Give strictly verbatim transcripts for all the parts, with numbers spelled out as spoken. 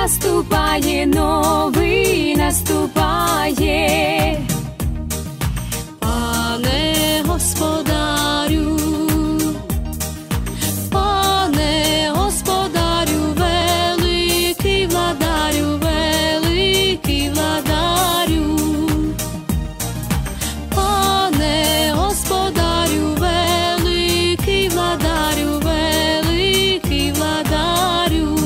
наступає, новий наступає. Пане господарю, пане господарю, великий владарю, великий владарю. Пане господарю, великий владарю, великий владарю.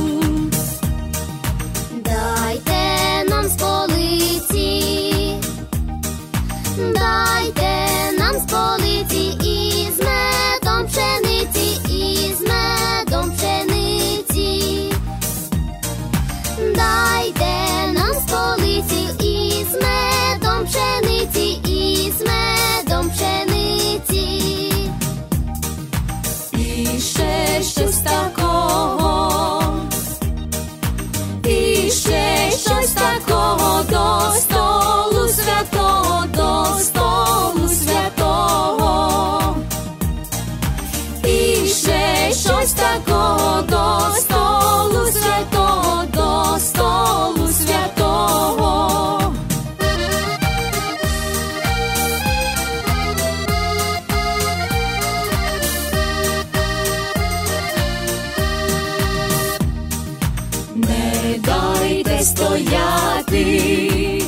Дайте нам з полиці, дайте нам з полиці із медом пшениці, із медом пшениці. Дайте нам з полиці із медом пшениці, із медом пшениці. І ще щось такого, і ще щось такого до столу святого, до столу святого. І ще щось такого до столу святого, до столу святого. Не дайте стояти,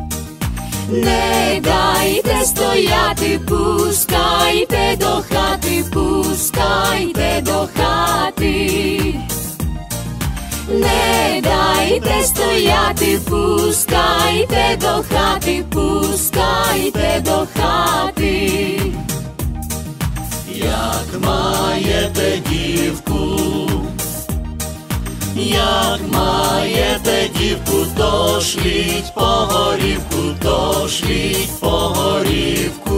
не дайте стояти, пускайте до хати, пускайте до хати. Не дайте стояти, пускайте до хати, пускайте до хати. Як маєте дівку, як маєте дівку, то шліть по горівку, то шліть по горівку.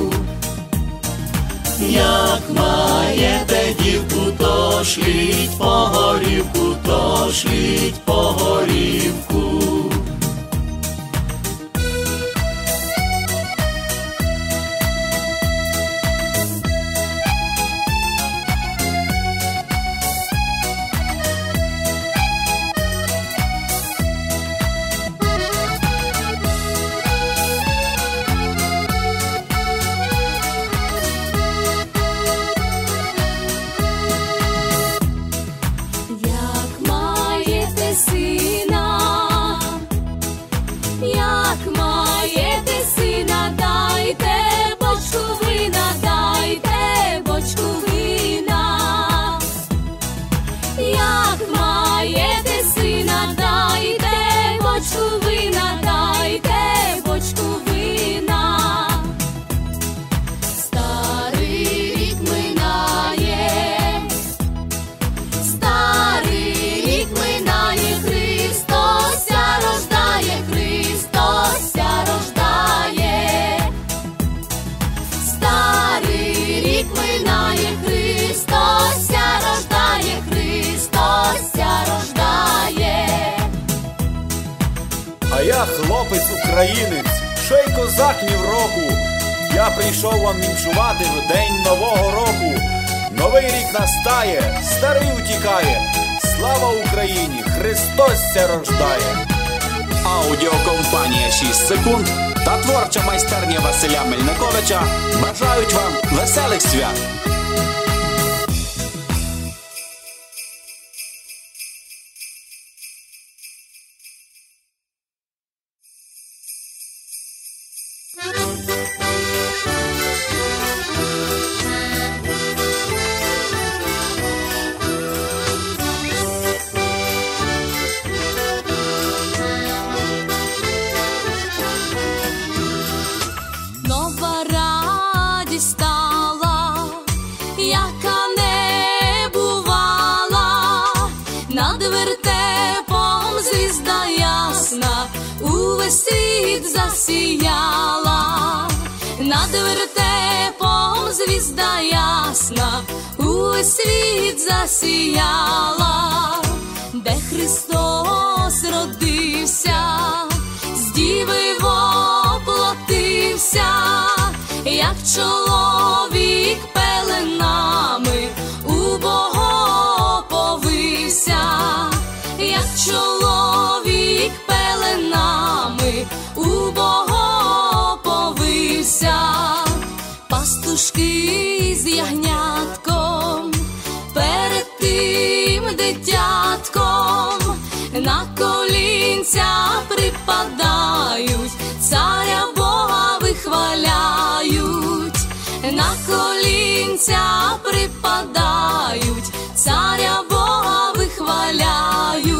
Як маєте дівку, то шліть по горівку, то шліть по горівку. Як маєте сина, як маєте сина, дайте бочку вина, дайте бочку вина. Як маєте сина, дайте бочку вина, дайте бочку вина. Старий рік минає, старий рік минає, Христося рождає, Христося рождає. Старий рік минає, Христося рождає, Христося рождає. А я хлопець українець, ще й козак ні в року. Я прийшов вам вінчувати в день нового року. Новий рік настає, старий утікає. Слава Україні! Христос ся рождає! Аудіокомпанія шість секунд та творча майстерня Василя Мельниковича бажають вам веселих свят! Нова радість стала, яка не бувала, над вертепом звізда ясна увесь світ засіяла. Над вертепом звізда ясна увесь світ засіяла, де Христос родився, з діви воплотився, як чоловік пеленами у Бога оповився, як чоловік паски з ягнятком, перед тим дитятком на колінця припадають, царя Бога вихваляють, на колінця припадають, царя Бога вихваляють.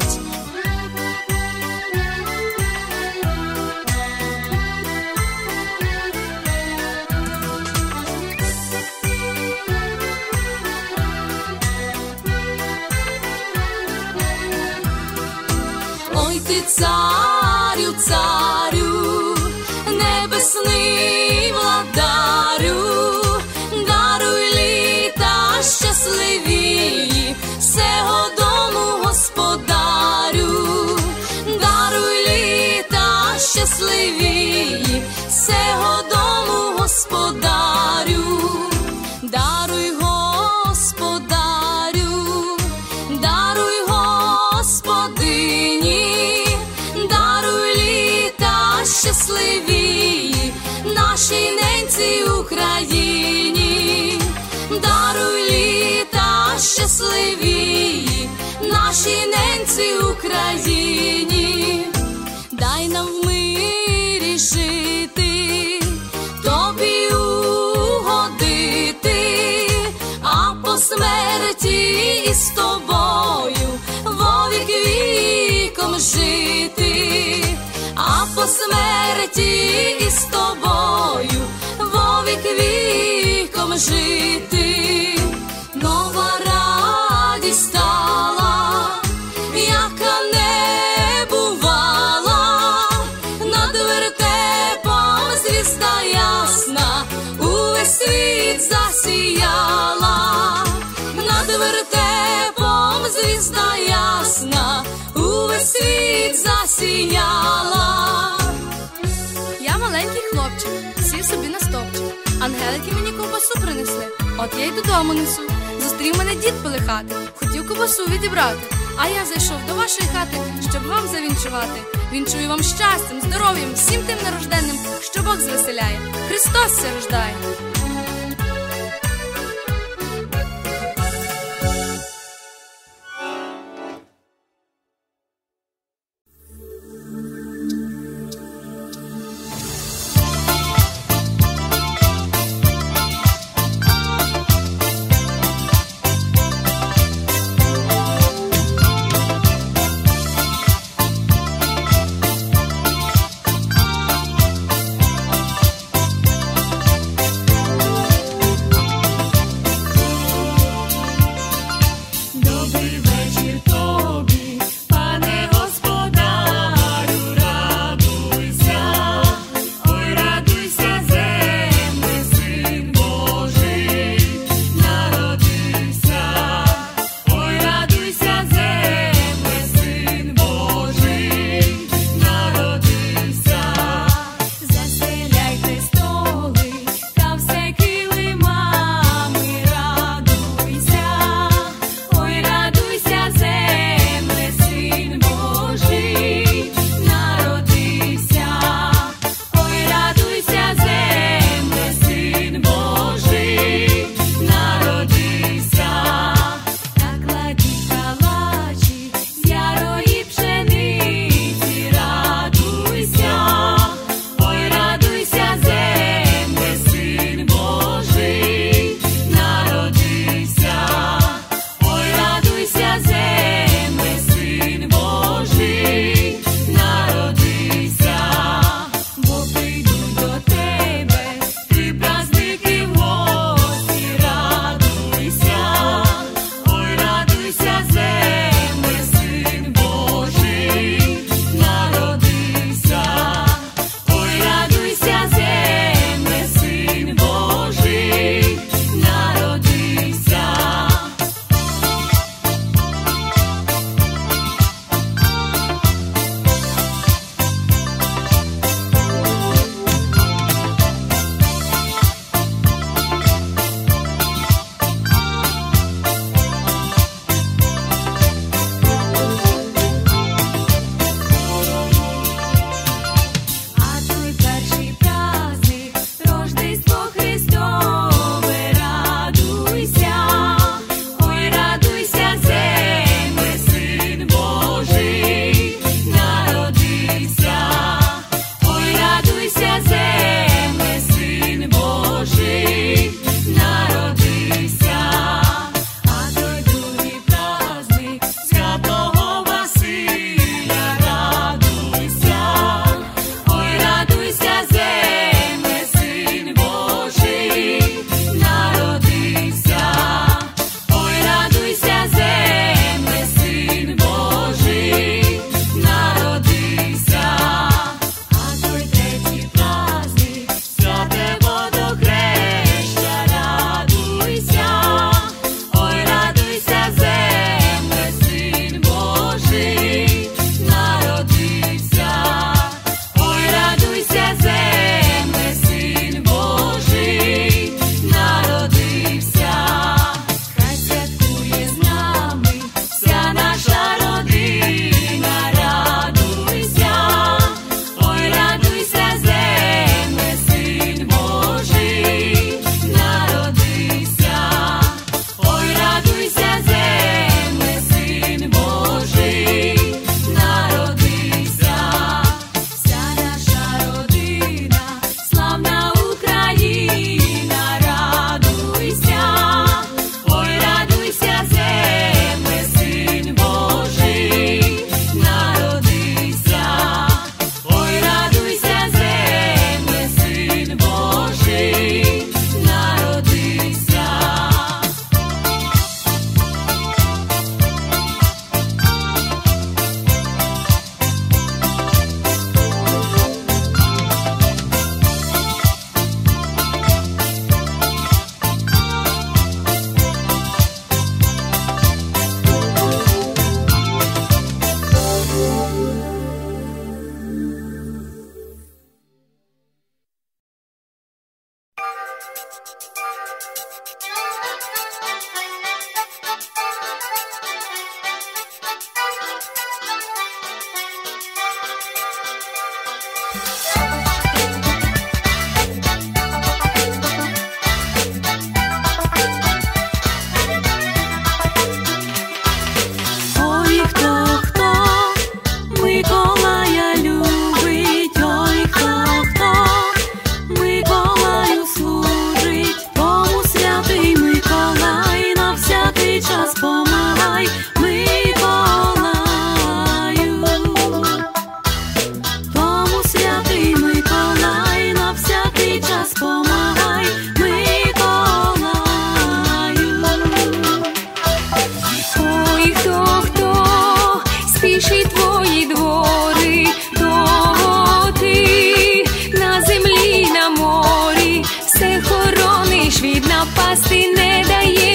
Ой ти, царю, царю, небесний владарю, даруй літа щасливі, всего дому господарю, даруй літа щасливі, всего дому господарю, даруй господарю, даруй господині, даруй літа щасливі, нашій ненці Україні, даруй літа щасливі, нашій ненці Україні, дай нам в мирі жити, тобі угодити, а по смерті із тобою вовік віком жити, а по смерті із тобою вовік віком жити. Нова радість стала, яка не бувала, над вертепом звізда ясна увесь світ засіяла, над вертепом звізда ясна увесь світ засіяла. Я маленький хлопчик, сів собі на стовпчик. Ангелики мені ковбасу принесли, от я й додому несу. Зустрів мене дід полихати, хотів ковбасу відібрати. А я зайшов до вашої хати, щоб вам завінчувати. Вінчую вам щастям, здоров'ям, всім тим нерожденним, що Бог звеселяє. Христос ся рождає.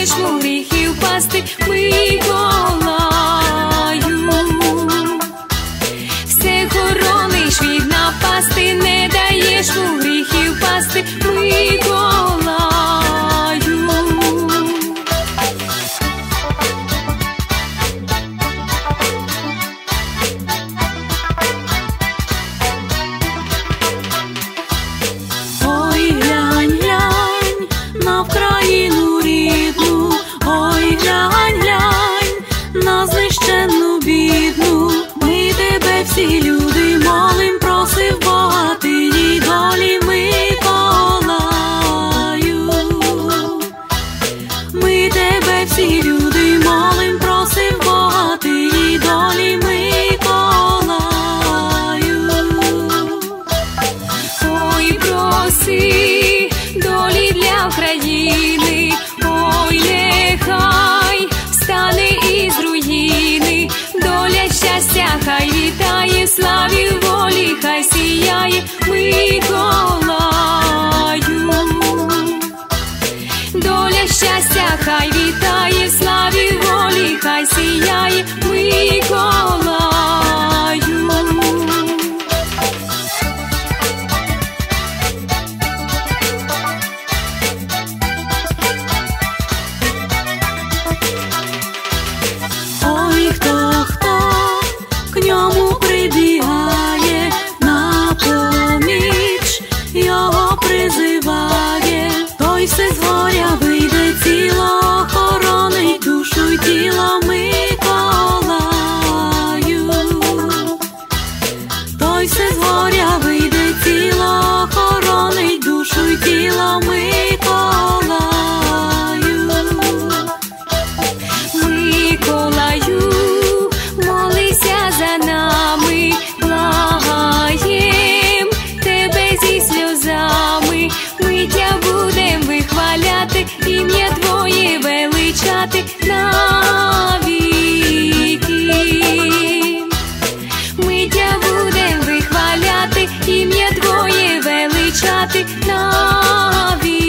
даєш у гріхи впасти, Миколаю. Все хорониш від напасти, не даєш у гріхи впасти, Миколаю. Ой, глянь, глянь на Вкраїну рідну, ой, глянь, глянь на знищену бідну. Ми тебе всі люди молим, просив Бога, тієї долі, Миколаю. Ми тебе всі люди молим, просив Бога, тієї долі, Миколаю. Ой, проси долі для України, ой, нехай встане із руїни, доля щастя хай вітає, славі волі хай сіяє, Миколаю. Доля щастя хай вітає, славі волі хай сіяє, Миколаю. Ой, хто, хто к ньому прибігає, на поміч його призиває, той все з горя вийде ціло, хоронить душу й тіло, Миколаю. Той все з горя вийде ціло, хоронить душу й тіло, Миколаю. Миколаю, молися за нами, благаєм тебе зі сльозами. Ми тя будем вихваляти, ім'я твоє величати навіки. Ми тя будем вихваляти, ім'я твоє величати навіки.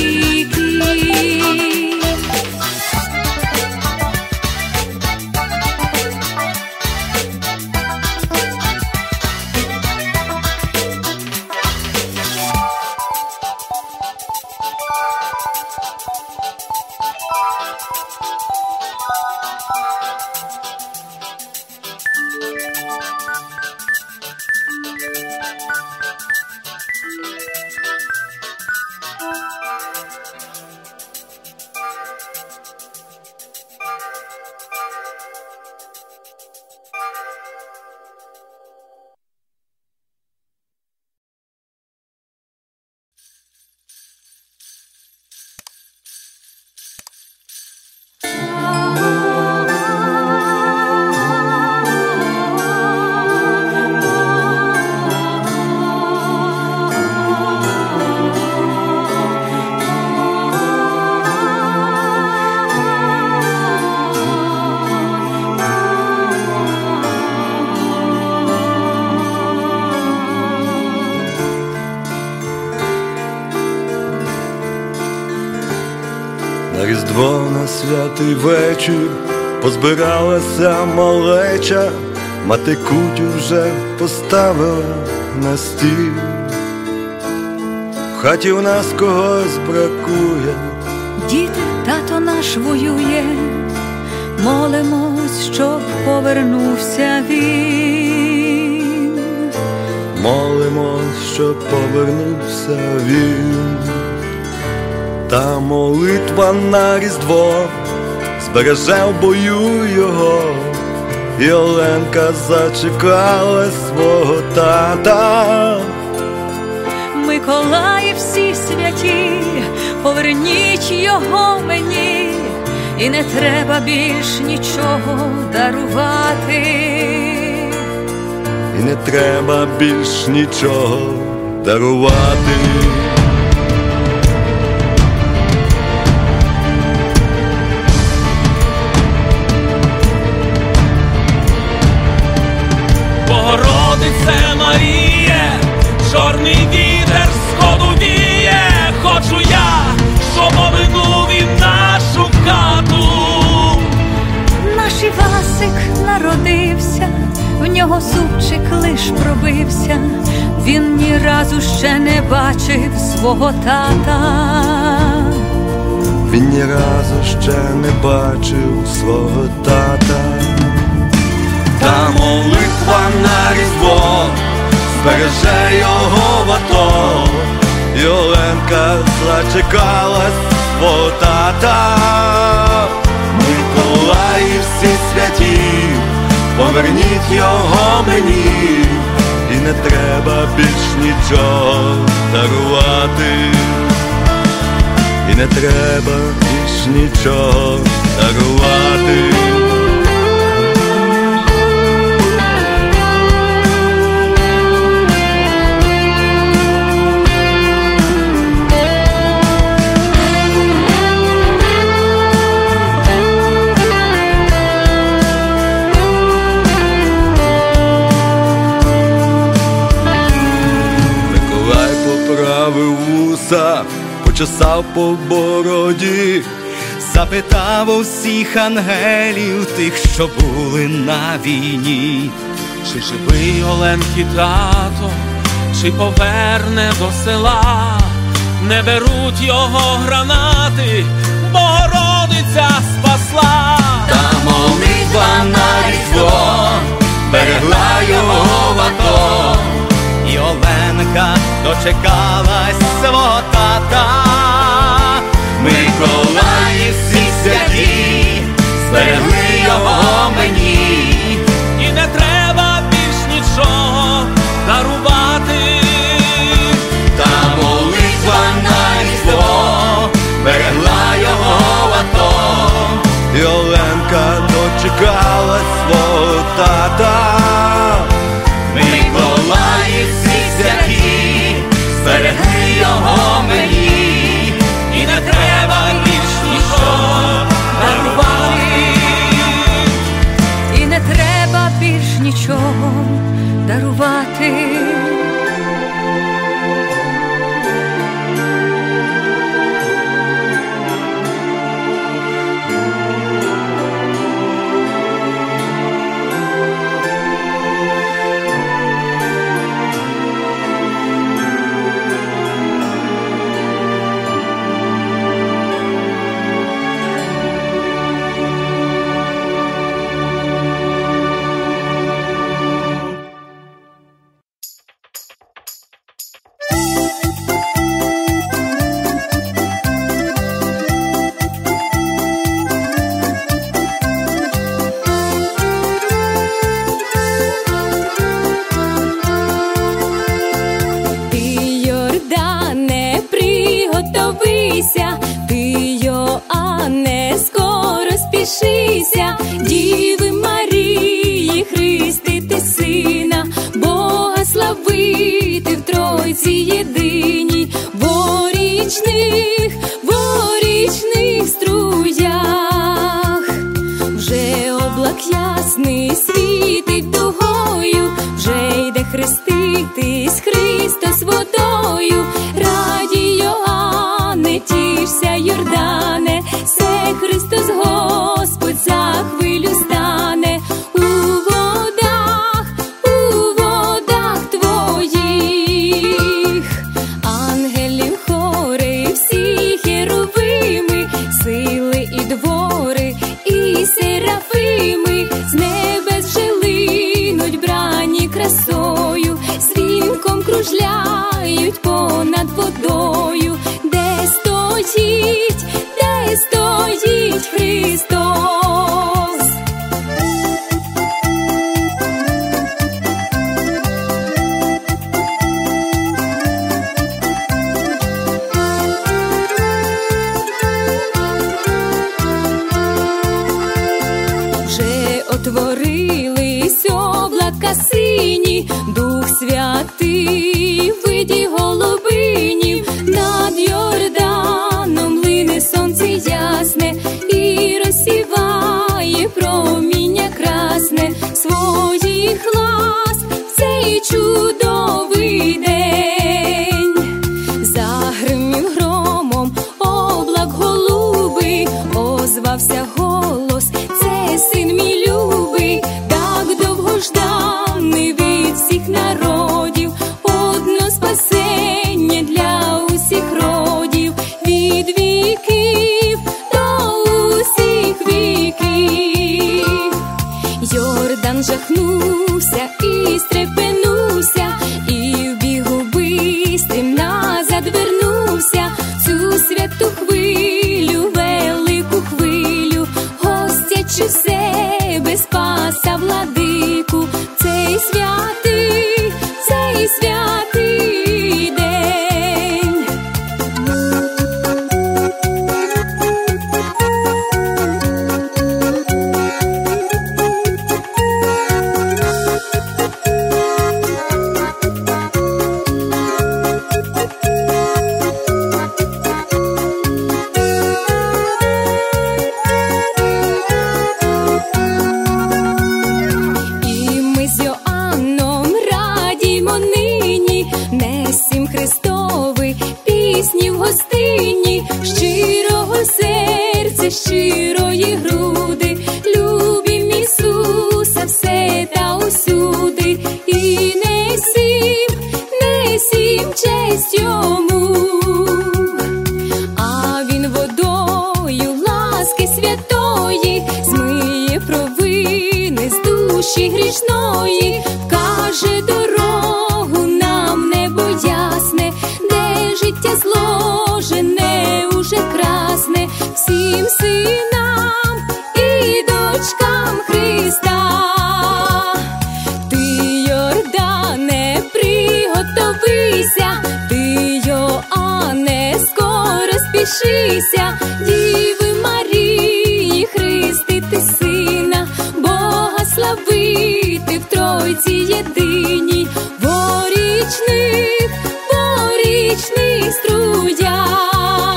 На Різдво, на святий вечір позбиралася малеча, мати кутю вже поставила на стіл. В хаті у нас когось бракує, Діти, тато наш воює, молимось, щоб повернувся він. молимось, щоб повернувся він. Та молитва на Різдво збереже в бою його, і Оленка зачекала свого тата. Миколаї всі святі, поверніть його мені, і не треба більш нічого дарувати. І не треба більш нічого дарувати. Богородице Маріє, чорний вітер сходу віє, хочу я, щоб оминув він нашу Івасик народився, в нього зубчик лиш пробився, він ні разу ще не бачив свого тата. Він ні разу ще не бачив свого тата. Та молитва на Різдво збереже його в АТО. І Оленка зачекалась свого тата. Миколаї всі святі, поверніть його мені. І не треба більш нічого дарувати. І не треба більш нічого дарувати. Поправив вуса, почесав по бороді, запитав у всіх ангелів, тих, що були на війні. Чи живий Оленки тато, чи поверне до села? Не беруть його гранати, Богородиця спасла. Та молитва на Різдво берегла його в АТО. І Оленка дочекалась свого тата. Миколаї всі святі зберегли його мені. І не треба більш нічого дарувати. Та молитва на Різдво берегла його в АТО. і Оленка дочекалась свого тата. Миколаї всі святі зберегли його мені. І не треба більш нічого дарувати. І не треба більш нічого дарувати. Діви Марії, хрестити сина, Бога славити в Тройці єдиній, в орічних, в орічних струях. Вже облак ясний світить дугою, вже йде хреститись Христос водою. Раді Йоанне, тішся, Йордане, се Христос Господь за хвилю стане. У водах, у водах твоїх ангелів хори, всі херовими, сили і двори, і серафими, з небес вже линуть брані красою, дзвінком кружляють понад водою. Де стоїть, де стоїть Христос? Вже отворились облака сині, Дух Святий в виді голубинів, над Йорданом лине сонце ясне і розсіває проміння красне своїх ласк в цей чудовий день. Загримів громом облак голубий, озвався голос: це син мій Йордан жахнувся і стрепенувся, і в бігу бистрим назад вернувся. Цю святу хвилю, велику хвилю, гостячи в себе Спаса владику. Цей святий, цей святий день. І ми з Йоанном радімо нині, несім Христові пісні в гостині, щирого серця, щирої груди, любім Ісуса все та усюди. І несім, несім честь Йому, а Він водою ласки святої змиє провини з душі грішної, каже дорогу нам небо ясне, де життя зложене уже красне, всім синам і дочкам Христа. Ти, Йордане, приготовися, ти, Йоанне, скоро спішися, Діви Марії хрестити сина, Бога славити в Тройці єдиній, в річних, в річних струях.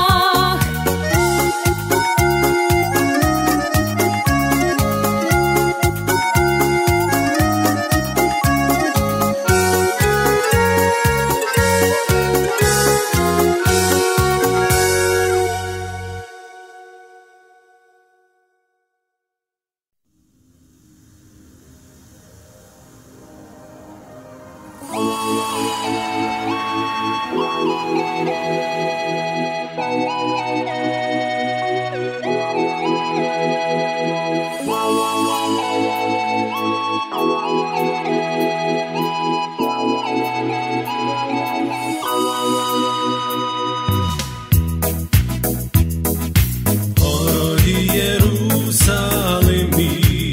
Дорогі Єрусалимі,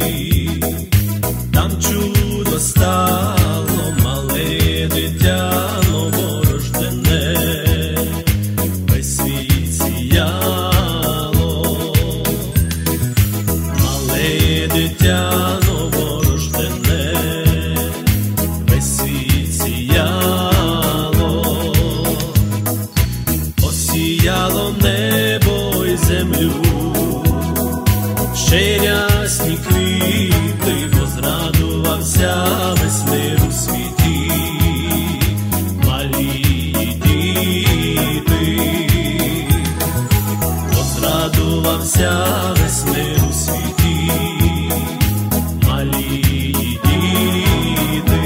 там чудо стало, мале дитя новорождене, весь світ сіяло, мале дитя новорождене, весь світ сіяло, осіяло небо й землю, ще рясні квіти, возрадувався весь мир у світі, малі діти, возрадувався весь мир у світі, малі діти.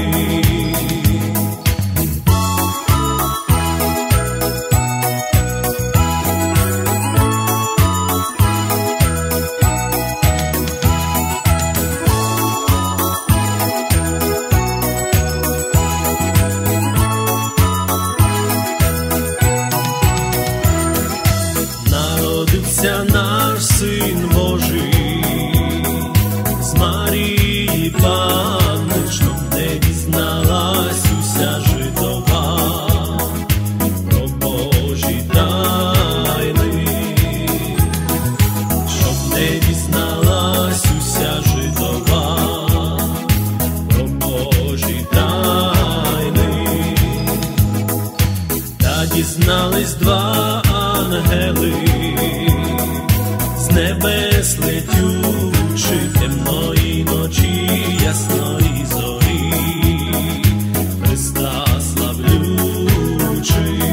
Народився наш Син Божий, з Марії Панни, щоб не дізналась уся жидова про Божі тайни, щоб не дізналась уся жидова про Божі тайни. Та дізнались два ангели, з небес летючи, темної ночі, ясної зорі, Христа славлючи,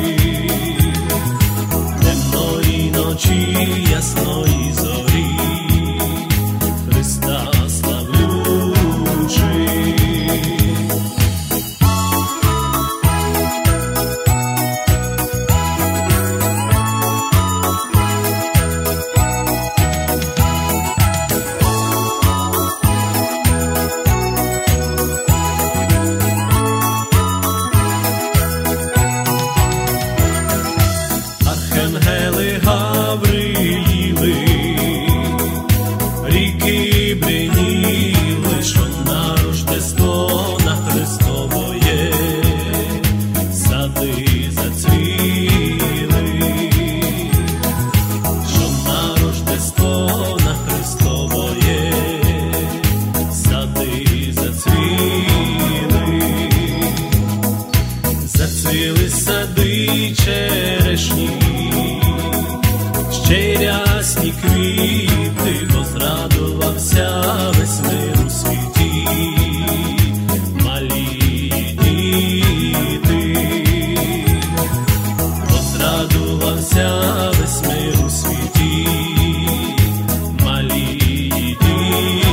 темної ночі, ясної зорі, Христа славлючи. і черешні, ще й рясні квіти, бо зрадувався весь мир у світі. Малі діти, бо зрадувався весь мир у світі. Малі діти.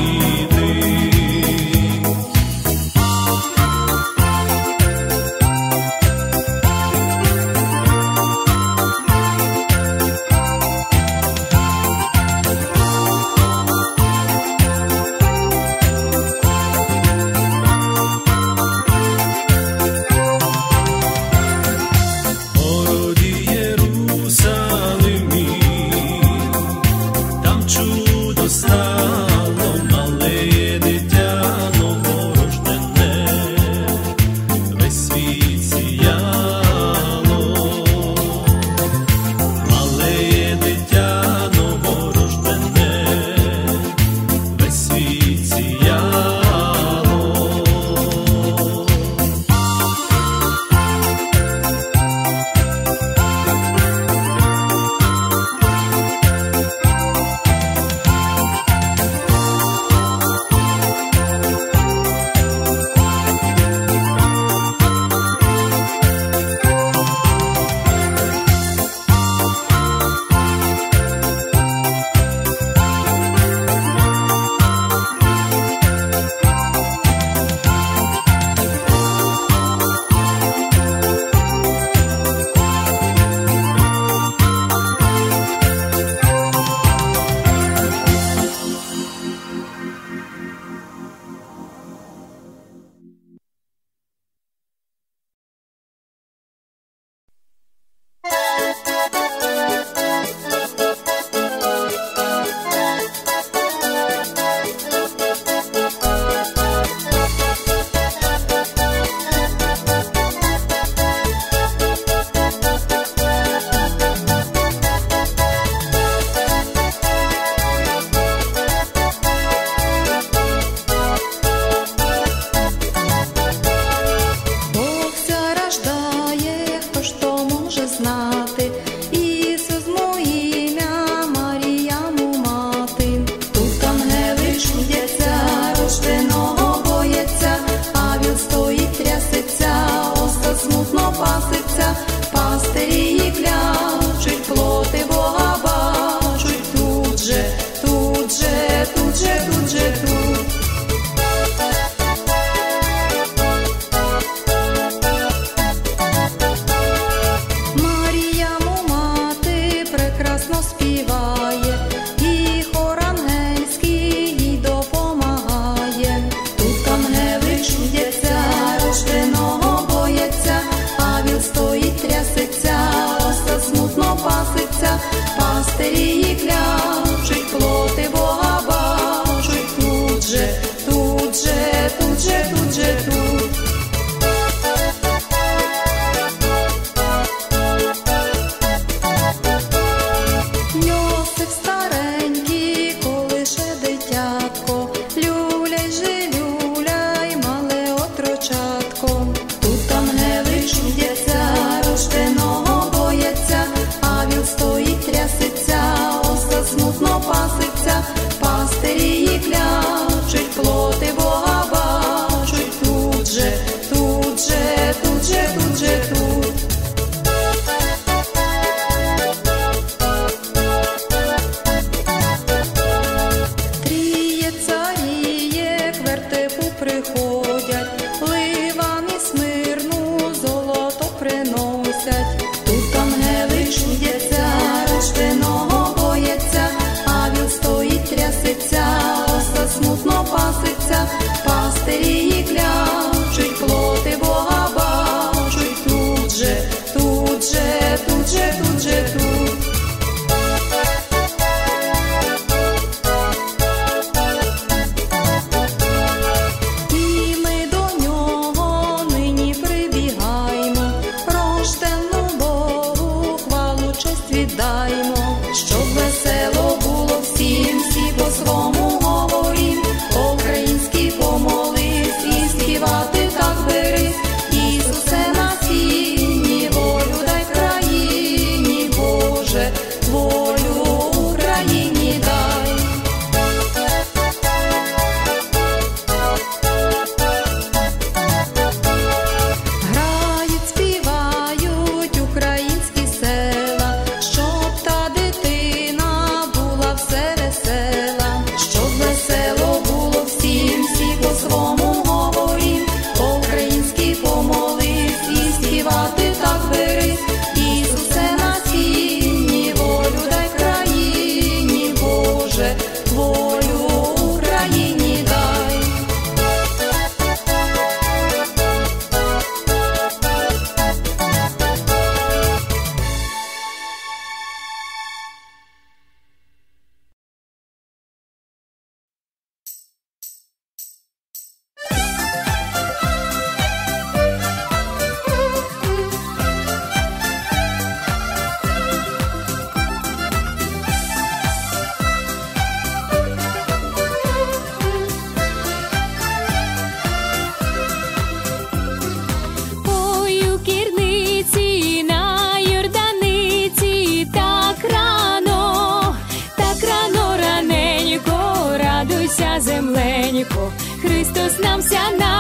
нам ся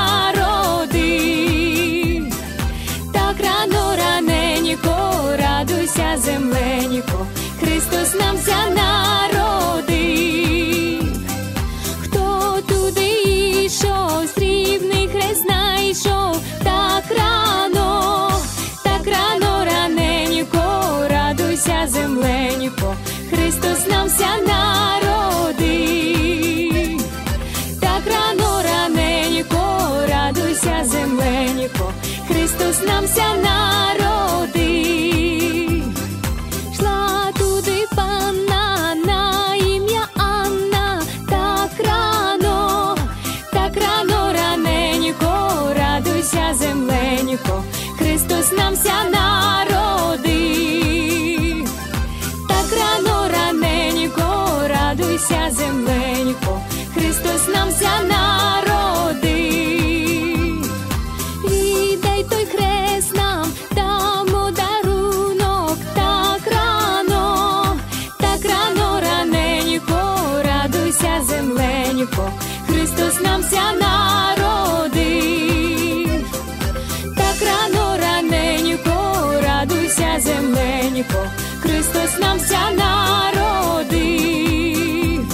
народив. Так рано раненько, радуйся, земленько, Христос нам ся народив. Хто туди йшов, срібний хрест знайшов, так рано, так рано раненько, радуйся, земленько, Христос нам ся народив. Так рано раненько, радуйся, земленько, Христос нам ся народив. Шла туди панна на ім'я Анна, так рано, так рано раненько, радуйся, земленько, Христос нам ся народив. Так рано раненько, радуйся, земленько, Христос нам ся народив. Віддай той хрест нам, дамо дарунок, так рано, так рано раненько, радуйся, земленько, Христос нам ся народив. Так рано раненько, радуйся, земленько, Христос нам ся народив.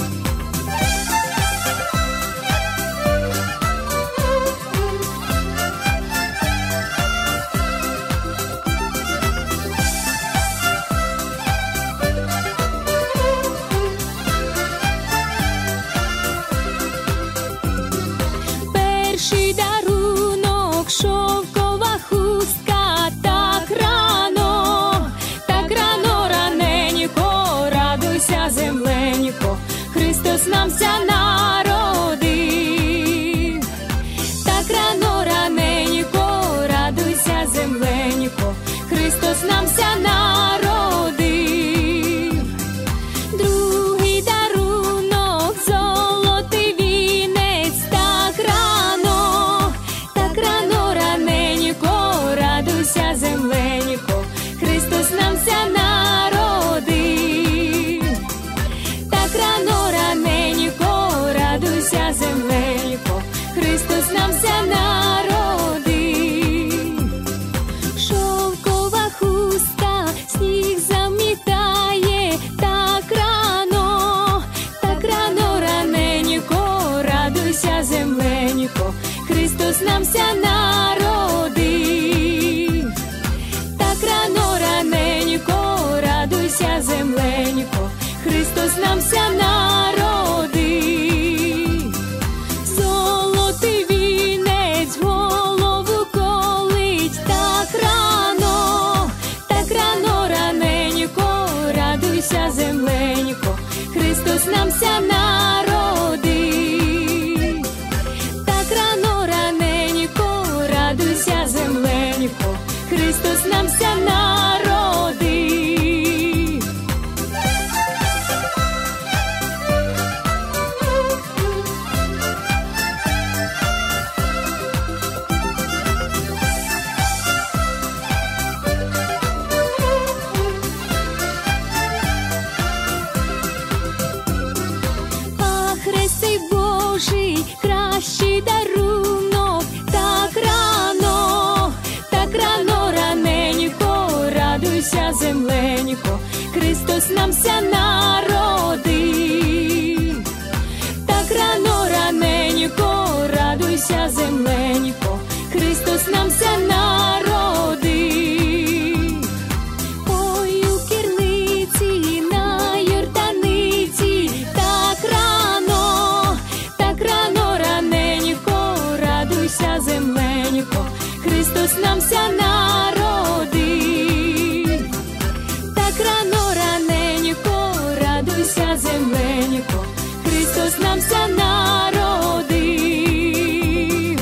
Перший дарунок, шовкова хустка, так рано, так рано раненько, радуйся, земленько, Христос нам ся народив. Так рано раненько, радуйся, земленько, Христос нам ся народив. Другий дарунок, золотий вінець, так рано, так рано раненько, радуйся, земленько, Христос нам ся народив. Так рано раненько, радуйся, земленько, Христос нам ся народив. Шовкова хустка сніг замітає, так рано, так рано раненько, радуйся, земленько, Христос нам ся народив. Так рано раненько, радуйся, земленько, Христос нам ся народив. Золотий вінець голову колить, так рано, так рано раненько, радуйся, земленько, Христос нам ся народив. Так рано раненько, радуйся, земленько, Христос нам ся народив. А хрест цей Божий, кращий дарунок, так рано, так рано раненько, радуйся, земленько, Христос нам ся народив. Так рано раненько, радуйся, земленько, Христос нам ся народив. Ой, у кірниці на Йорданиці, так рано, так рано раненько, радуйся, земленько, Христос нам ся народив. Так рано раненько, радуйся, земленько, Христос нам ся народив.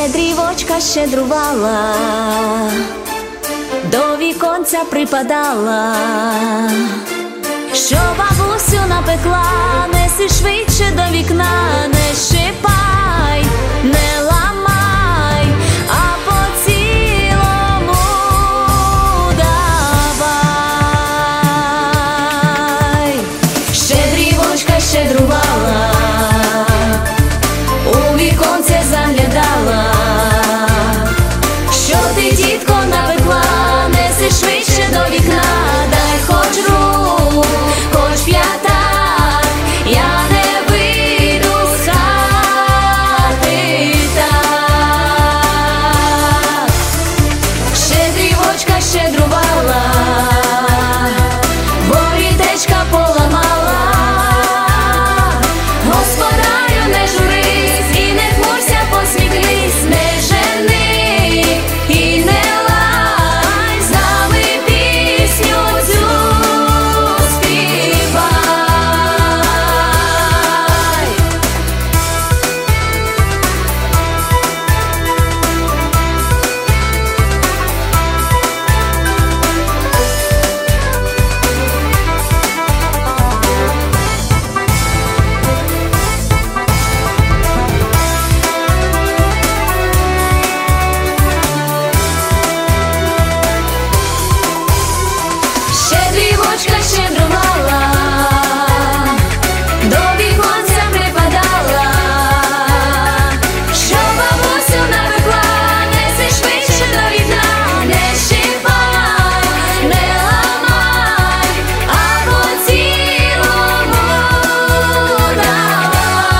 Щедрівочка щедрувала, до віконця припадала, що бабусю напекла, неси швидше до вікна, не шипай, не ламай, а по цілому давай. Щедрівочка щедрувала, у віконце заглядала, що ти, дітко, напекла, неси швидше до вікна, дай хоч рук, хоч п'ятак, я не вийду з хати так. Щедрівочка щедрувала, ворітечка поламала, господарю, не журись і не хмурся, посміхнись, не жени і не лай, з нами пісню цю співай. Щедрівочка щедрувала, до віконця припадала, що бабусю напекла, неси швидше до вікна, не шипай, не ламай, а по цілому давай.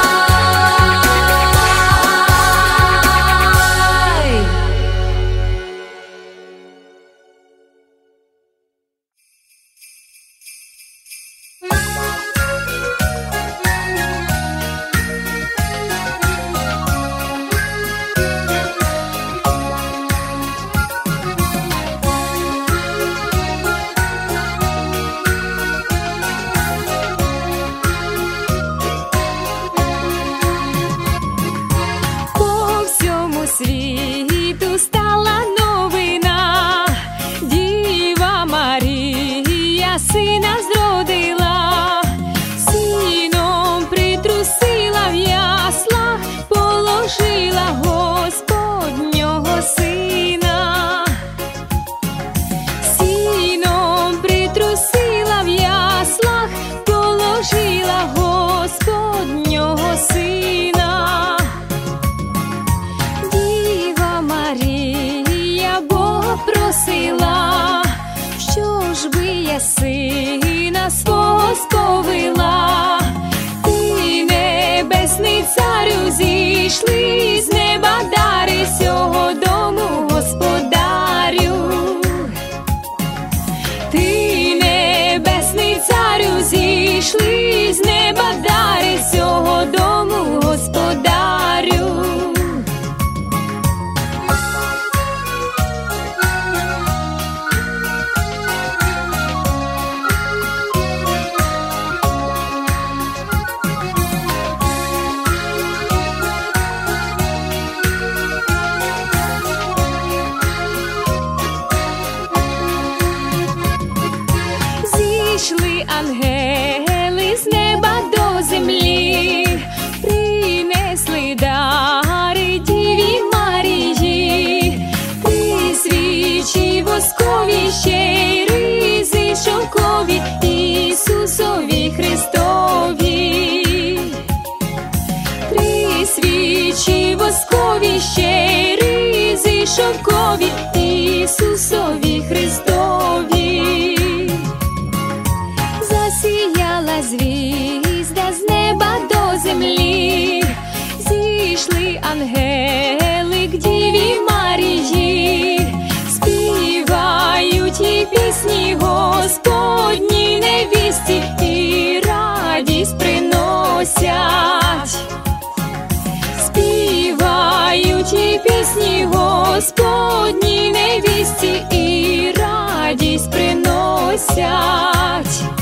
По всьому світу стала новина, Діва Марія сина зродила, сіном притрусила в яслах, положила Господнього сина. Сіном притрусила в яслах, положила Господнього сина. Діва Марія Бога просила, що ж би я сина свого сповила. Ти, небесний царю, зійшли з неба дари сього дому господарю. Ти, небесний царю, зійшли з неба дари сього дому господарю. Зійшли ангели з неба до землі, принесли дари Діві Марії, три свічі воскові, ще й ризи шовкові Ісусові Христові. Три свічі воскові, ще й ризи шовкові Ісусові Христові. Засіяла звізда з неба до землі, зійшли ангели к Діві Марії, співають їй пісні Господній невісті і радість приносять. Співають їй пісні Господній невісті і радість приносять.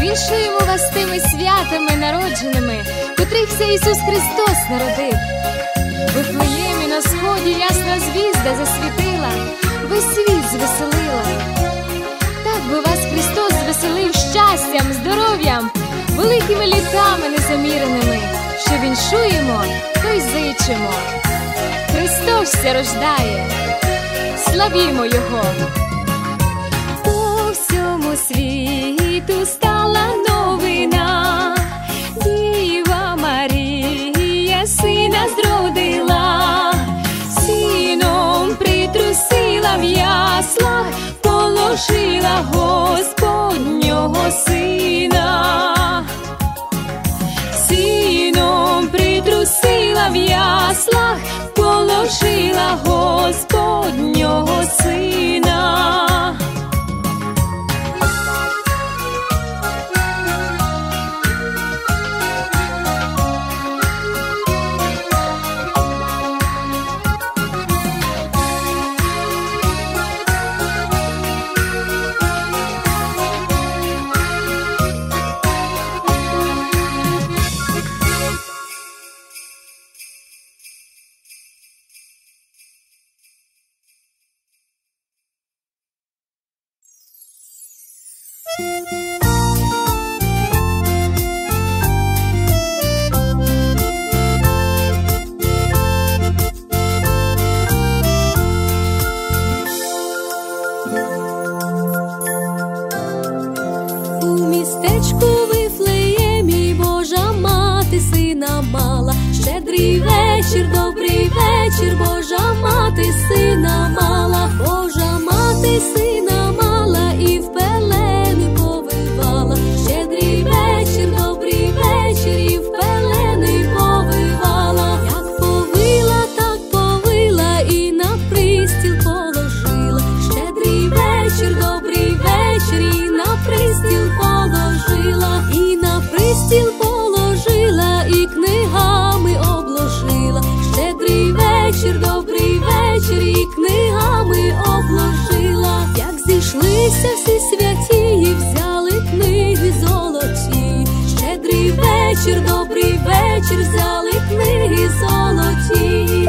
Віншуємо вас тими святами народженими, котрихся Ісус Христос народив. В Вифлеємі на сході ясна звізда засвітила, весь світ звеселила. Так би вас Христос звеселив щастям, здоров'ям, великими літами незаміреними. Що віншуємо, то й зичимо. Христос ся рождає, славімо Його. По всьому світу стала новина, Діва Марія сина зродила, сином притрусила в яслах, положила Господнього сина. Сином притрусила в яслах, положила Господнього сина. У містечку Вифлеємі Божа мати сина мала. Щедрий вечір, добрий вечір, Божа мати сина мала. Божа мати сина мала і в пелени повивала. Щедрий вечір, добрий вечір, і в пелени повивала. Як повила, так повила і на пристіл положила. Щедрий вечір, добрий вечір, і на пристіл положила. І на пристіл положила, і книгами обложила. Щедрий вечір, добрий вечір, і книгами обложила. Як зійшлися всі святі, і взяли книги золоті. Щедрий вечір, добрий вечір, взяли книги золоті.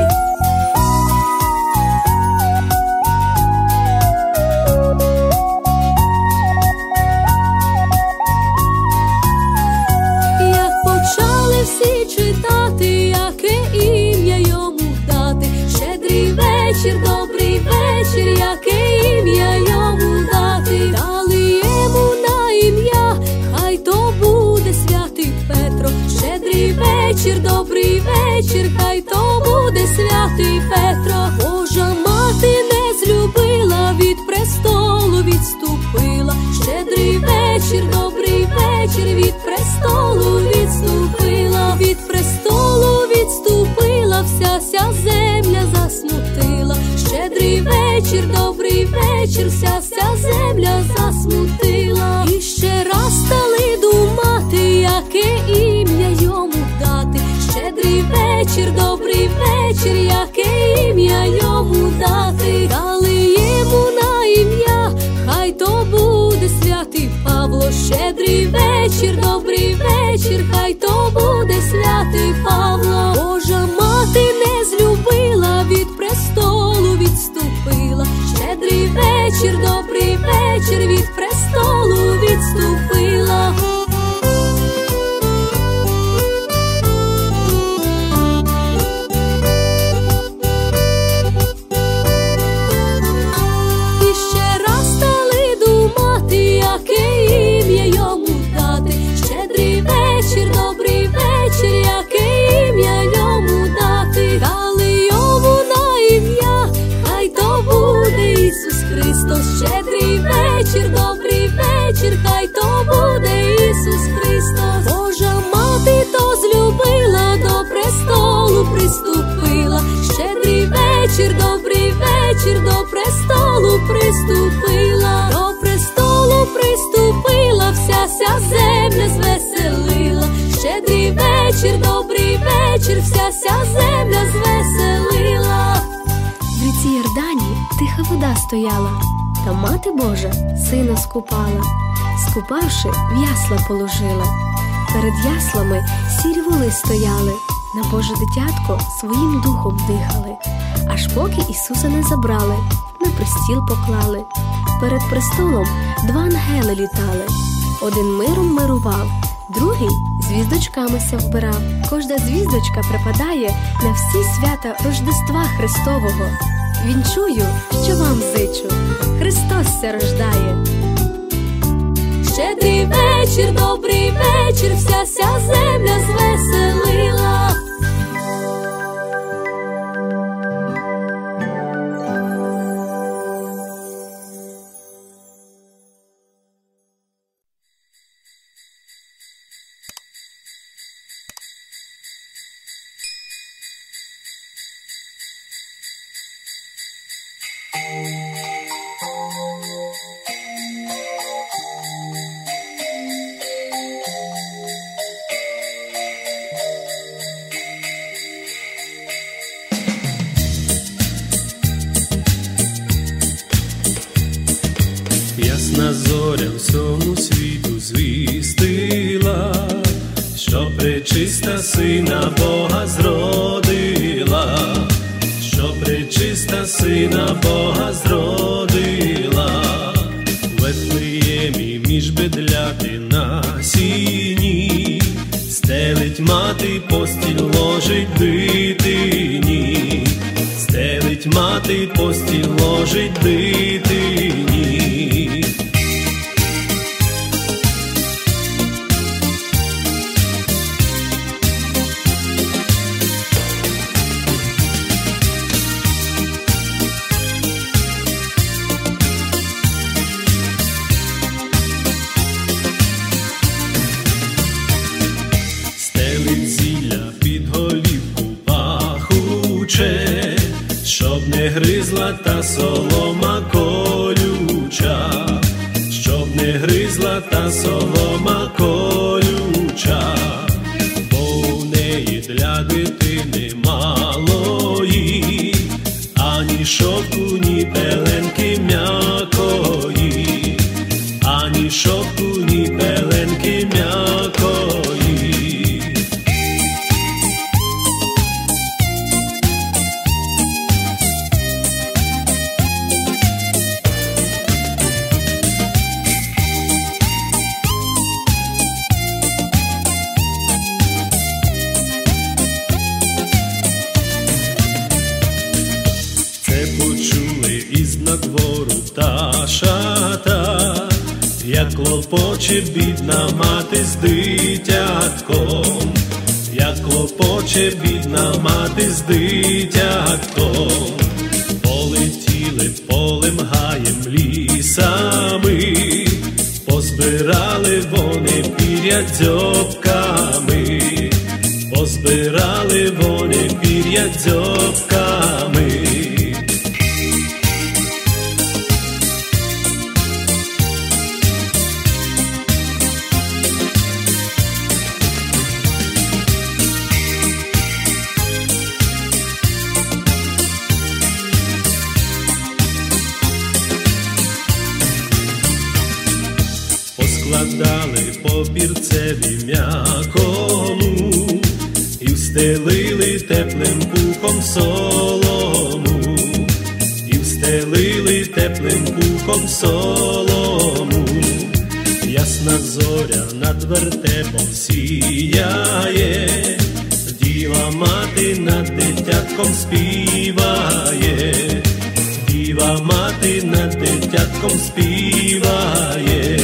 Як почали всі читати, яке ім'я йому дати. Щедрий вечір, добрий вечір, яке ім'я йому дати. Дали йому на ім'я, хай то буде святий Петро. Щедрий вечір, добрий вечір, хай то буде святий Петро. Божа мати не злюбила, від престолу відступила. Щедрий вечір, добрий вечір, від престолу відступила. Від престолу відступила, вся ся земля засмутила. Щедрий вечір, добрий вечір, вся ся земля засмутила. І ще раз стали думати, яке ім'я йому дати. Щедрий вечір, добрий вечір, яке ім'я йому дати. Дали йому на ім'я, хай то буде святий Павло. Щедрий вечір, добрий вечір, хай то буде святий Павло. Божа мати не злюбила, від престолу відступила. Щедрий вечір, добрий вечір, від престолу відступила. І ще раз стали думати, яке ім'я йому дати. Щедрий вечір, добрий вечір, яке ім'я йому дати. Дали йому на ім'я, хай то буде Ісус Христос. Щедрий вечір, добрий вечір, хай то буде Ісус Христос. Божа мати то злюбила, до престолу приступила. Щедрий вечір, добрий вечір, до престолу приступила. До престолу приступила, вся ся земля звеселила. Щедрий вечір, добрий вечір, вся ся земля звеселила. В ріці Йордані тиха вода стояла. Та мати Божа сина скупала, скупавши, в ясла положила. Перед яслами сірі воли стояли, на Боже дитятко своїм духом дихали. Аж поки Ісуса не забрали, на престіл поклали. Перед престолом два ангели літали. Один миром мирував, другий звіздочками ся вбирав. Кожна звіздочка припадає на всі свята Рождества Христового. Вінчую, що вам зичу, Христос ся рождає. Щедрий вечір, добрий вечір, вся ся земля звеселила. Ясна зоря всьому світу звістила, що пречиста сина Бога зродила, що пречиста сина Бога зродила. В Вифлеємі між бедляти на сіні, стелить мати постіль, ложить дитині, стелить мати постіль, ложить дитині. Щоб не гризла та солома колюча, щоб не гризла та солома колюча, бо у неї для дитини малої ані шовку, ні пеленки м'якої, ані шовку, ні пеленки м'якої. Пташата, як клопоче бідна мати з дитятком, як клопоче бідна мати з дитятком. Полетіли полем, гаєм, лісами, позбирали вони пір'я дзьобками, позбирали вони пір'я дзьобками. Складали попірцеві м'якому і встелили теплим пухом солому, і встелили теплим пухом солому. Ясна зоря над вертепом сіяє, діва мати над дитятком співає, діва мати над дитятком співає.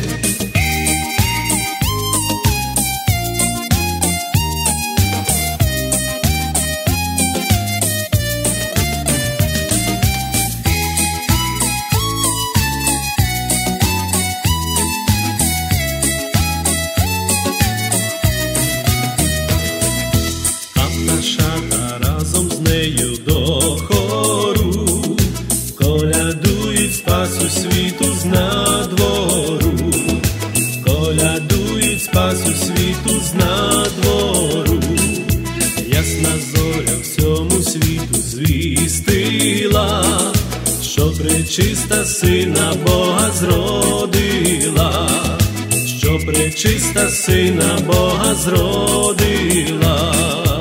Пташата разом з нею до хору колядують спасу світу з надвору, пречиста сина Бога зродила, що пречиста сина Бога зродила.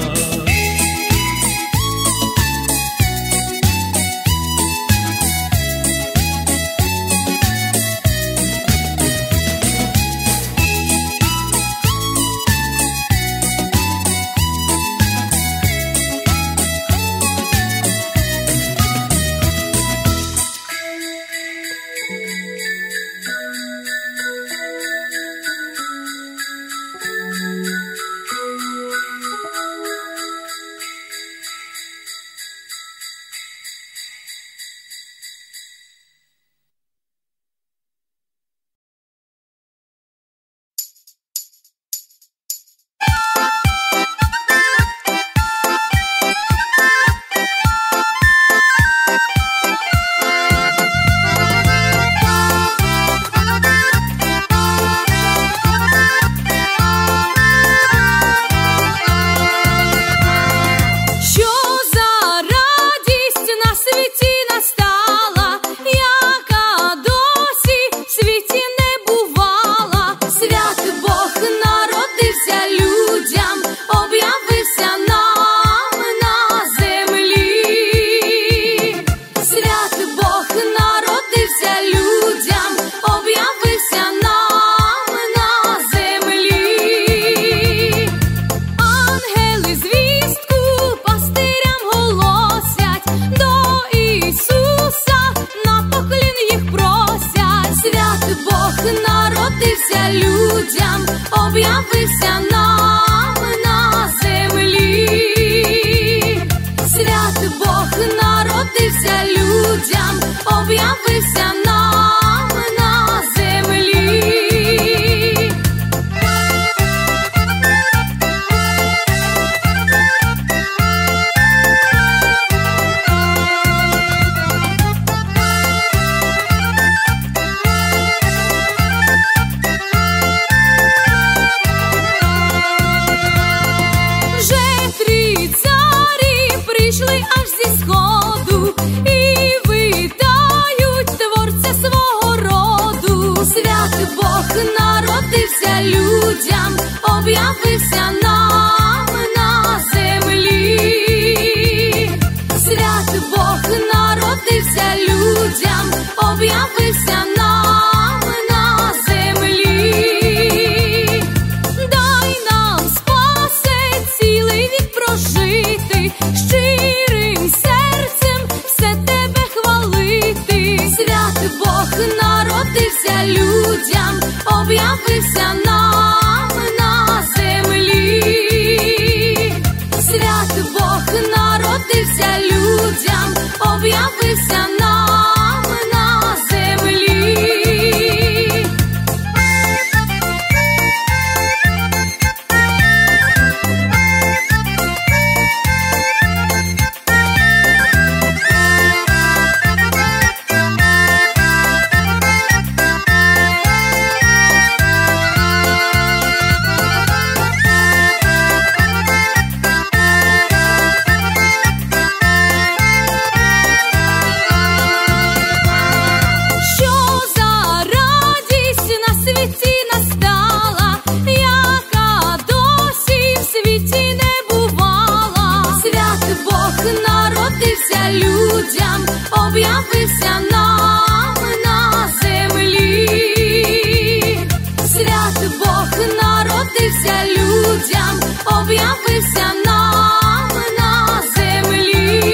Об'явився нам на землі, свят Бог народився людям, об'явився нам на землі. Прийшли аж зі сходу і вітають творця свого роду. Свят Бог народився людям, об'явився нам на землі. Свят Бог народився людям, об'явився нам на землі. Дай нам, Спасе, цілий вік прожити, щирим серцем все тебе хвалити. Свят Бог народився людям, об'явився нам на землі. Свят Бог народився людям, об'явився нам на землі. Людям об'явився нам на землі. Свят Бог народився людям, об'явився нам на землі.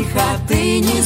хатині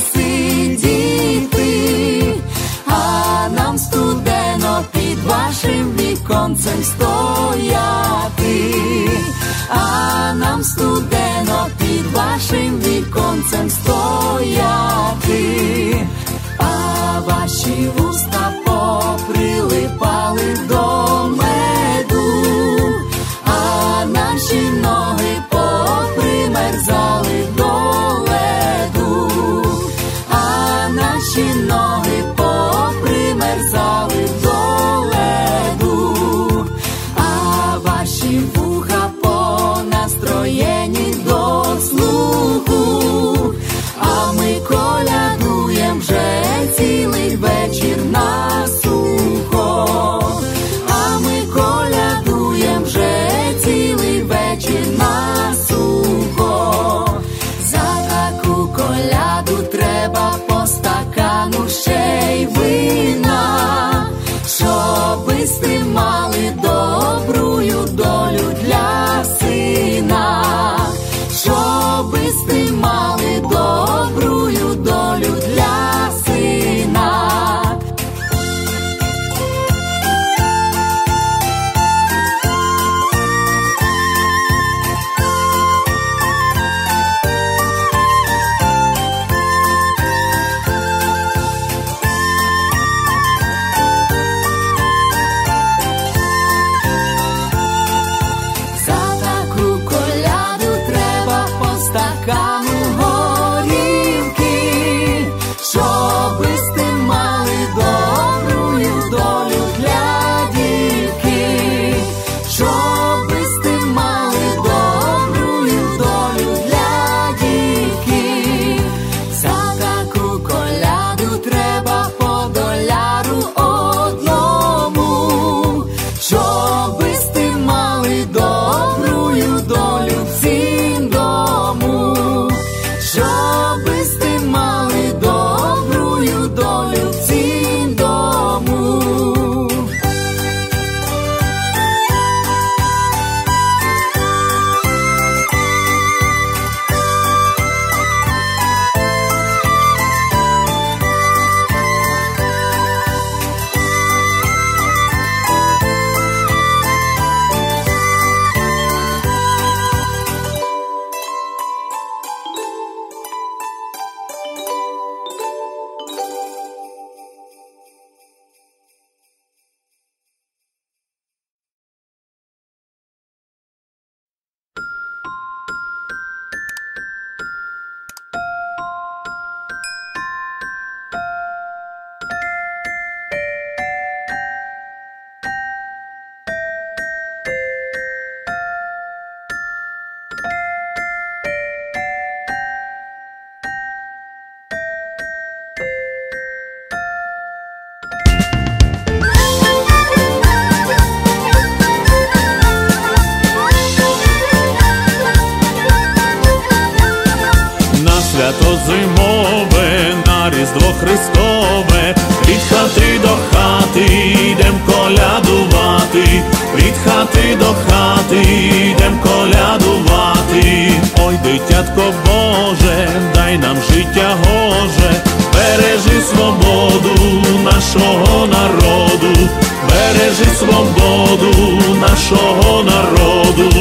сидіти, а нам студено під вашим віконцем стояти, а нам студено під вашим віконцем стояти, а ваші вуста поприлипали до меду, а наші ноги попримерзали до леду, а наші ноги попримерзали до леду, а ваші вуха понастроєні до слуху, а ми колядуєм вже цілий вечір на сухо, а ми колядуєм вже цілий вечір на сухо. За таку коляду треба по стакану ще й вина, щоби стримали добрую долю для сина, щоби стримали добрую долю для сина. За таку коляду треба по стакану горілки, щоби стримали добрую долю для дівки, щоби стримали добрую долю для дівки. За таку коляду треба по доляру одному, щоби стримали добрую долю всім дому, щоби стримали добрую долю всім дому. На свято зимове, на Різдво Христове, від хати до хати йдем колядувати, від хати до хати йдем колядувати. Ой, дитятко Боже, дай нам життя гоже, бережи свободу нашого народу, бережи свободу нашого народу.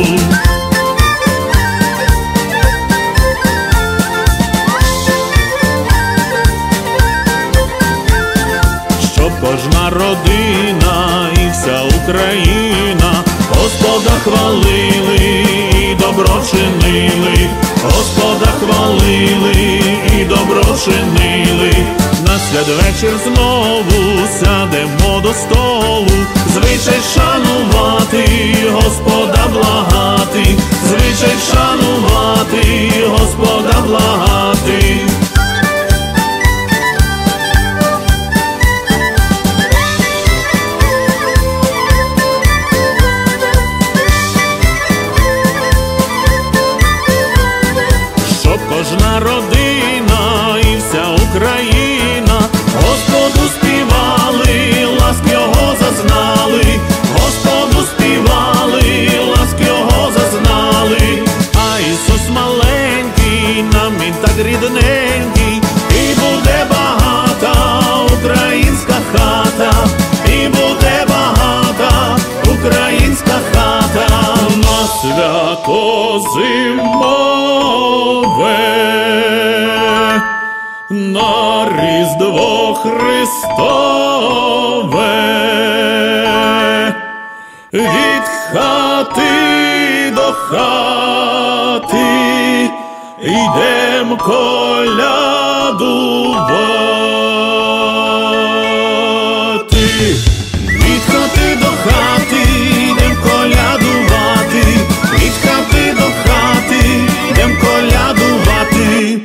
Щоб кожна родина і вся Україна Господа хвалили і добро чинили, Господа хвалили і добро чинили. На святвечір знову сядемо до столу, звичай шанувати, Господа благати, звичай шанувати, Господа благати. Щоб кожна родина і вся Україна Господу співали, ласк Його зазнали, Господу співали, ласк Його зазнали. А Ісус маленький нам він так рідний, маленький, і буде багата українська хата, і буде багата українська хата. На свято зимове, на Різдво Христове, від хати до хати йдем колядувати. Від хати до хати йдем колядувати, від хати до хати йдем колядувати.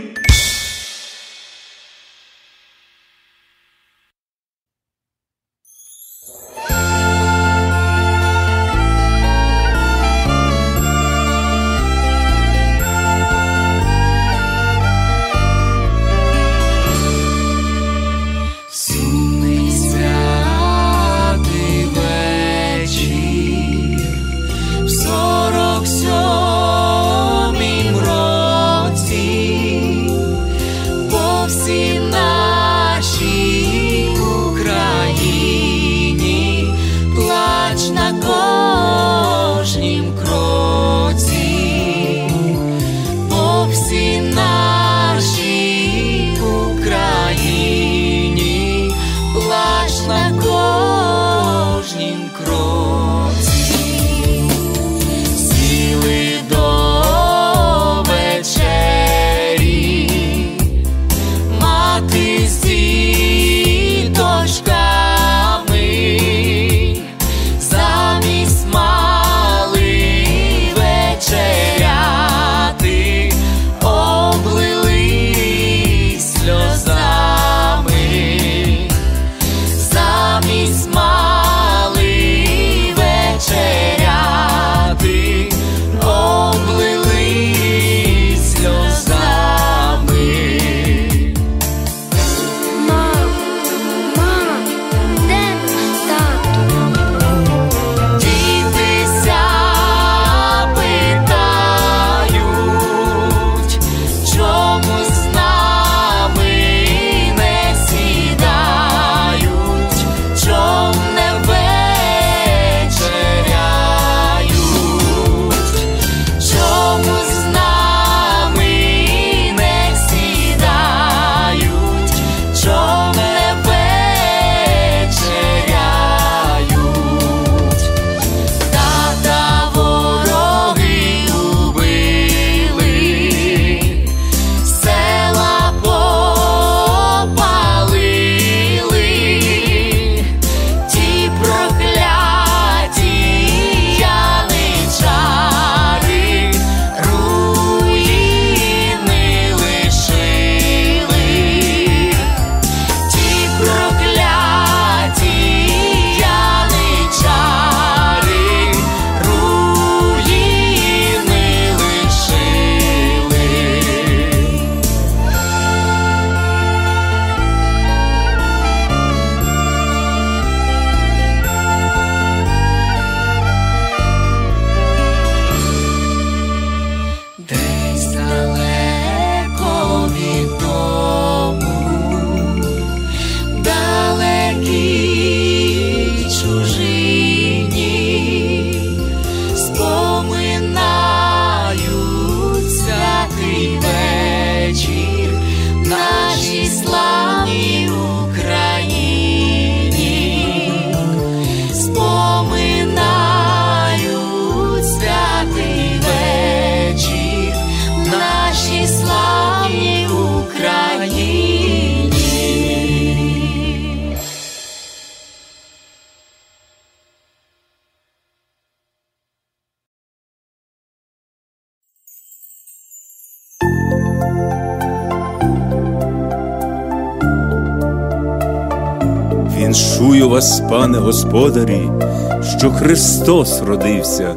Віншую вас, пане господарі, що Христос родився,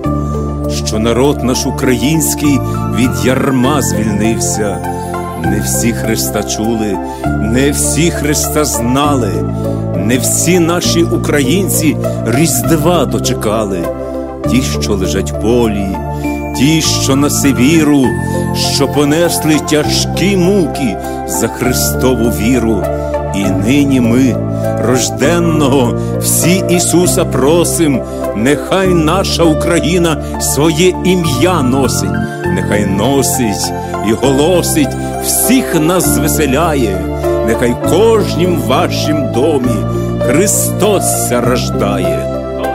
що народ наш український від ярма звільнився. Не всі Христа чули, не всі Христа знали, не всі наші українці Різдва дочекали. Ті, що лежать в полі, ті, що на Сивіру, що понесли тяжкі муки за Христову віру. І нині ми, рожденного, всі Ісуса просим, нехай наша Україна своє ім'я носить, нехай носить і голосить, всіх нас звеселяє, нехай в кожнім вашім домі Христос ся рождає.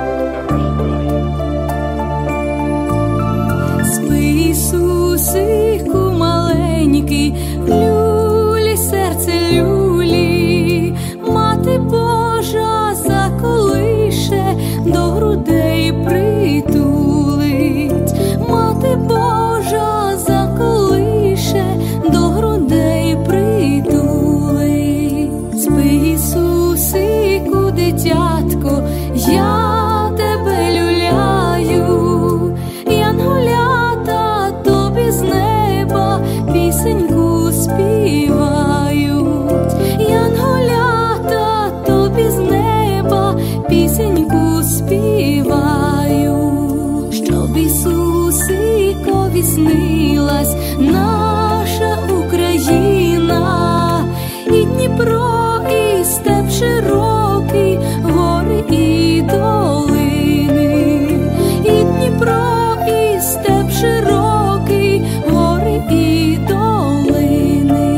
Спи, Ісусику маленький, люлі, серце люлі, Мати Божа заколише, до грудей притулить. Мати Божа заколише, до грудей притулить. Спи, Ісусику, дитятко, я тебе люляю, янголята тобі з неба пісеньку співають. Янголята тобі з неба пісеньку співають. Щоб Ісусикові снилась наша Україна, і Дніпро, і степ широкий, гори і долини. І Дніпро, і степ широкий, гори і долини.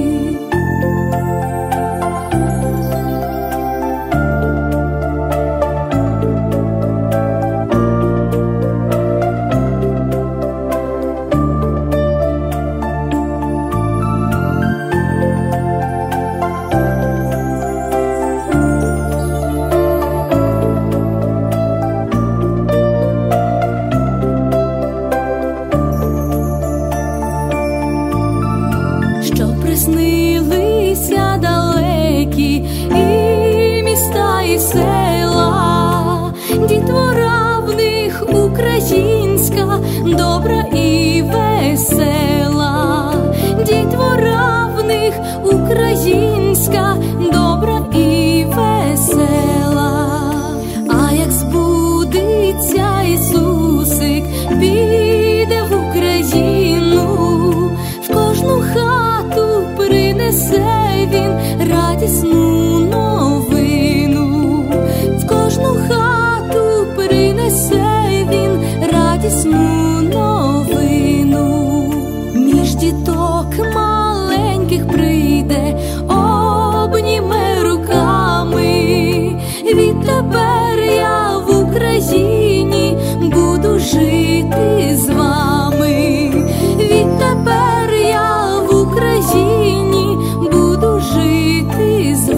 Що приснилися далекі і міста, і села, дітвора в них українська, добра і весела. Дітвора в них українська, добра і весела. А як збудеться Ісусик, піде в Україну, в кожну хату принесе він радісну новину. В кожну хату принесе він радісну новину. Між діток маленьких прийде, обніме руками. Відтепер я в Україні буду жити з вами. Відтепер я в Україні буду жити з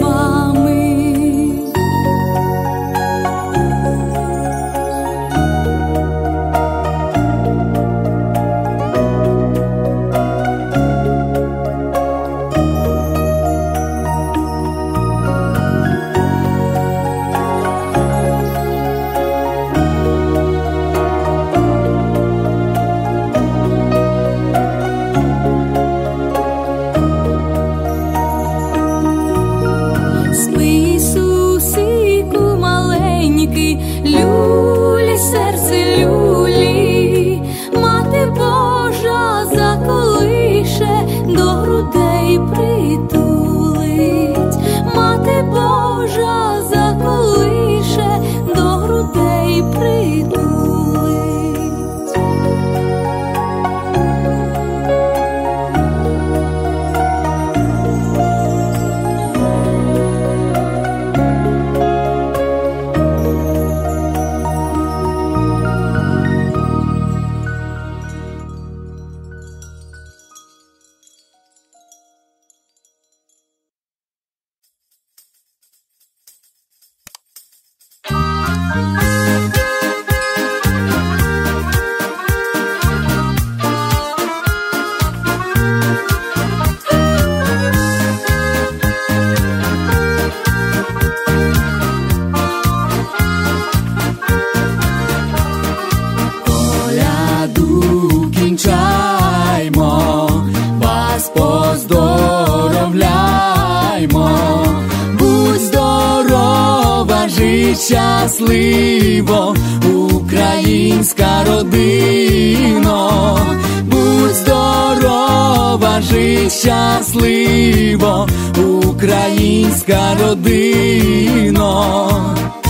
жить щасливо, українська родино. Будь здорова, жить щасливо, українська родино.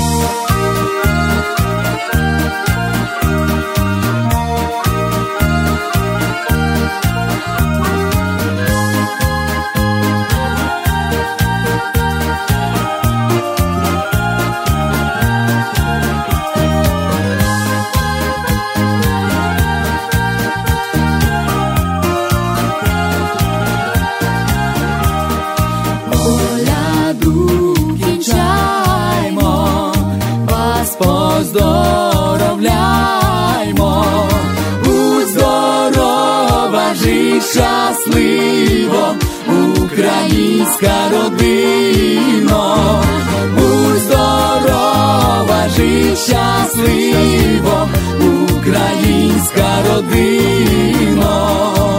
Поздоровляймо, будь здорова, жить щасливо, українська родино. Будь здорова, жить щасливо, українська родино.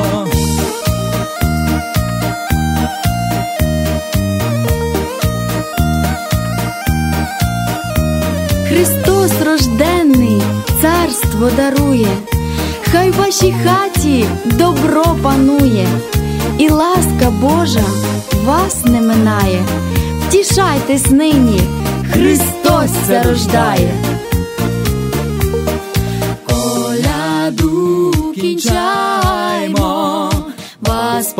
Христос рожденний царство дарує, хай в вашій хаті добро панує, і ласка Божа вас не минає. Втішайтесь нині, Христос це рождає. Коляду кінчаймо, вас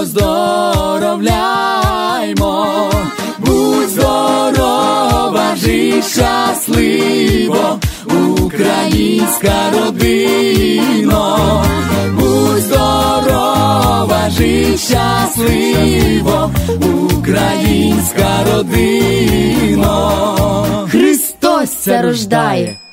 поздоровляймо. Будь здорова, жить щасливо, українська родино. Будь здорова, жить щасливо, українська родино. Христос це рождає.